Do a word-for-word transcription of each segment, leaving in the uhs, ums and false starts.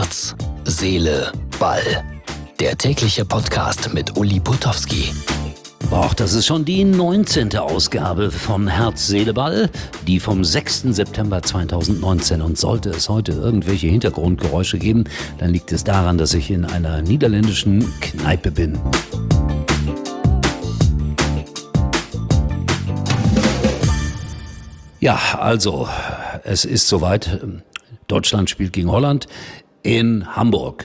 Herz, Seele, Ball. Der tägliche Podcast mit Uli Putowski. Och, das ist schon die neunzehnte Ausgabe von Herz, Seele, Ball, die vom sechsten September zweitausendneunzehn. Und sollte es heute irgendwelche Hintergrundgeräusche geben, dann liegt es daran, dass ich in einer niederländischen Kneipe bin. Ja, also, es ist soweit. Deutschland spielt gegen Holland in Hamburg.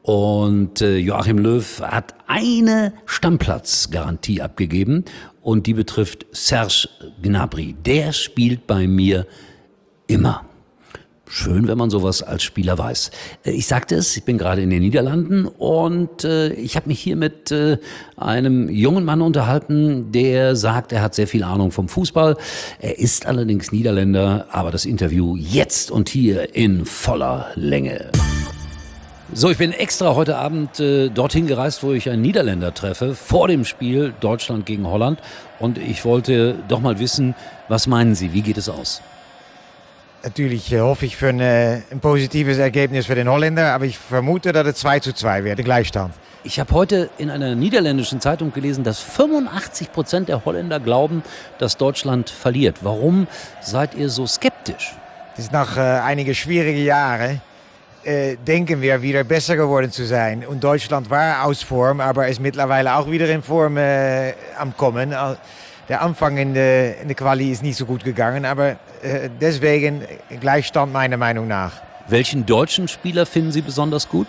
Und äh, Joachim Löw hat eine Stammplatzgarantie abgegeben und die betrifft Serge Gnabry. Der spielt bei mir immer. Schön, wenn man sowas als Spieler weiß. Ich sagte es, ich bin gerade in den Niederlanden und äh, ich habe mich hier mit äh, einem jungen Mann unterhalten, der sagt, er hat sehr viel Ahnung vom Fußball. Er ist allerdings Niederländer, aber das Interview jetzt und hier in voller Länge. So, ich bin extra heute Abend äh, dorthin gereist, wo ich einen Niederländer treffe, vor dem Spiel Deutschland gegen Holland. Und ich wollte doch mal wissen, was meinen Sie, wie geht es aus? Natürlich äh, hoffe ich für ein, äh, ein positives Ergebnis für den Holländer, aber ich vermute, dass es zwei zu zwei wird, der Gleichstand. Ich habe heute in einer niederländischen Zeitung gelesen, dass fünfundachtzig Prozent der Holländer glauben, dass Deutschland verliert. Warum seid ihr so skeptisch? Es ist nach äh, einigen schwierigen Jahren, äh, denken wir wieder besser geworden zu sein. Und Deutschland war aus Form, aber ist mittlerweile auch wieder in Form äh, am Kommen. Der Anfang in der, in der Quali ist nicht so gut gegangen, aber äh, deswegen Gleichstand meiner Meinung nach. Welchen deutschen Spieler finden Sie besonders gut?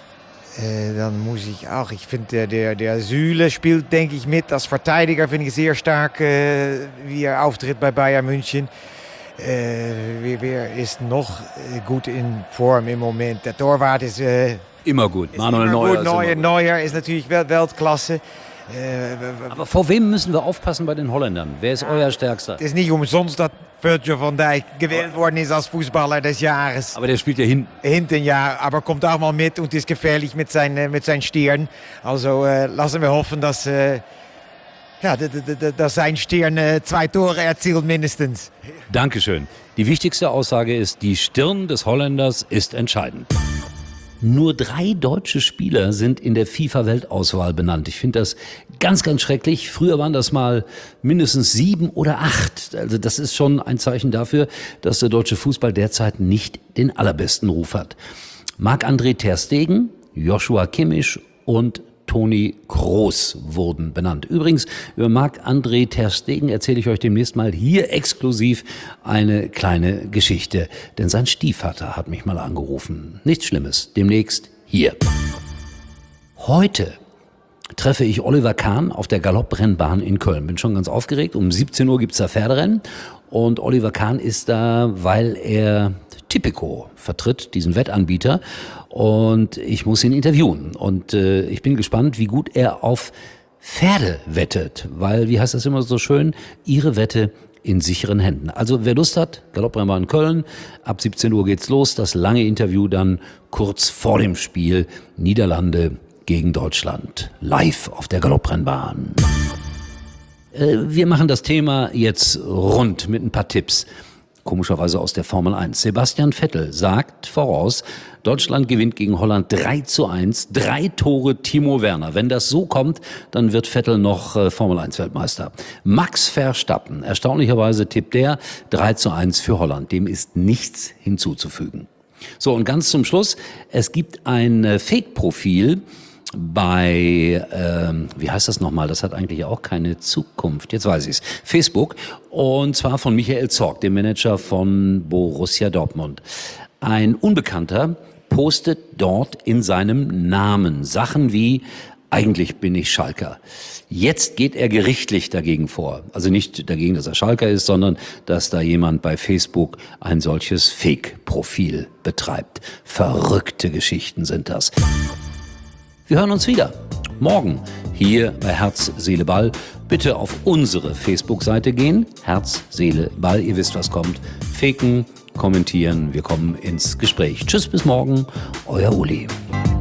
Äh, dann muss ich auch, ich finde der, der, der Süle spielt, denke ich, mit. Als Verteidiger finde ich sehr stark, äh, wie er auftritt bei Bayern München. Äh, wer, wer ist noch äh, gut in Form im Moment? Der Torwart ist äh, immer gut. Manuel immer Neuer, gut. ist Neuer, immer gut. Neuer ist natürlich Welt Weltklasse. Aber vor wem müssen wir aufpassen bei den Holländern? Wer ist euer Stärkster? Es ist nicht umsonst, dass Virgil van Dijk gewählt worden ist als Fußballer des Jahres. Aber der spielt ja hinten. Hinten, ja, aber kommt auch mal mit und ist gefährlich mit seinen, mit seinen Stirn. Also äh, lassen wir hoffen, dass, äh, ja, d- d- d- dass sein Stirn äh, zwei Tore erzielt mindestens. Dankeschön. Die wichtigste Aussage ist, die Stirn des Holländers ist entscheidend. Nur drei deutsche Spieler sind in der FIFA-Weltauswahl benannt. Ich finde das ganz, ganz schrecklich. Früher waren das mal mindestens sieben oder acht. Also das ist schon ein Zeichen dafür, dass der deutsche Fußball derzeit nicht den allerbesten Ruf hat. Marc-André ter Stegen, Joshua Kimmich und Toni Kroos wurden benannt. Übrigens, über Marc-André ter Stegen erzähle ich euch demnächst mal hier exklusiv eine kleine Geschichte. Denn sein Stiefvater hat mich mal angerufen. Nichts Schlimmes, demnächst hier. Heute treffe ich Oliver Kahn auf der Galopprennbahn in Köln. Bin schon ganz aufgeregt. Um siebzehn Uhr gibt's da Pferderennen. Und Oliver Kahn ist da, weil er Tipico vertritt, diesen Wettanbieter. Und ich muss ihn interviewen. Und äh, ich bin gespannt, wie gut er auf Pferde wettet. Weil, wie heißt das immer so schön, ihre Wette in sicheren Händen. Also wer Lust hat, Galopprennbahn in Köln, ab siebzehn Uhr geht's los. Das lange Interview dann kurz vor dem Spiel Niederlande gegen Deutschland. Live auf der Galopprennbahn. Äh, wir machen das Thema jetzt rund mit ein paar Tipps. Komischerweise aus der Formel eins. Sebastian Vettel sagt voraus, Deutschland gewinnt gegen Holland drei zu eins, drei Tore Timo Werner. Wenn das so kommt, dann wird Vettel noch äh, Formel eins Weltmeister. Max Verstappen, erstaunlicherweise tippt der drei zu eins für Holland. Dem ist nichts hinzuzufügen. So, und ganz zum Schluss, es gibt ein äh, Fake-Profil bei, ähm, wie heißt das nochmal, das hat eigentlich auch keine Zukunft, jetzt weiß ich's, Facebook, und zwar von Michael Zorc, dem Manager von Borussia Dortmund. Ein Unbekannter postet dort in seinem Namen Sachen wie, eigentlich bin ich Schalker. Jetzt geht er gerichtlich dagegen vor. Also nicht dagegen, dass er Schalker ist, sondern dass da jemand bei Facebook ein solches Fake-Profil betreibt. Verrückte Geschichten sind das. Wir hören uns wieder morgen hier bei Herz, Seele, Ball. Bitte auf unsere Facebook-Seite gehen. Herz, Seele, Ball. Ihr wisst, was kommt. Faken, kommentieren. Wir kommen ins Gespräch. Tschüss, bis morgen. Euer Uli.